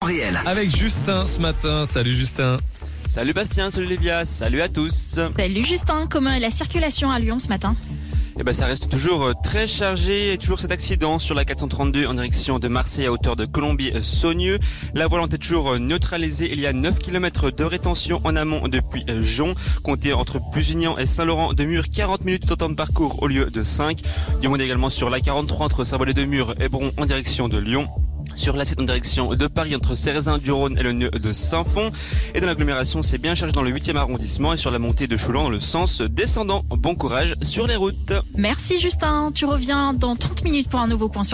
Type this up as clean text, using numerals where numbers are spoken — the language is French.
Réel. Avec Justin ce matin. Salut Justin. Salut Bastien, salut Lévia, salut à tous. Salut Justin, comment est la circulation à Lyon ce matin ? Ça reste toujours très chargé et toujours cet accident sur la 432 en direction de Marseille à hauteur de Colombier-Saunieux. La voie lente est toujours neutralisée. Il y a 9 km de rétention en amont depuis Jon. Comptez entre Pusignan et Saint-Laurent-de-Mur, 40 minutes de temps de parcours au lieu de 5. Du monde également sur la 43 entre Saint-Valais-de-Mur et Bron en direction de Lyon. Sur la 7 en direction de Paris entre Cérézin-du-Rhône et le nœud de Saint-Fond. Et dans l'agglomération, c'est bien chargé dans le 8e arrondissement et sur la montée de Choulan dans le sens descendant. Bon courage sur les routes. Merci Justin, tu reviens dans 30 minutes pour un nouveau point sur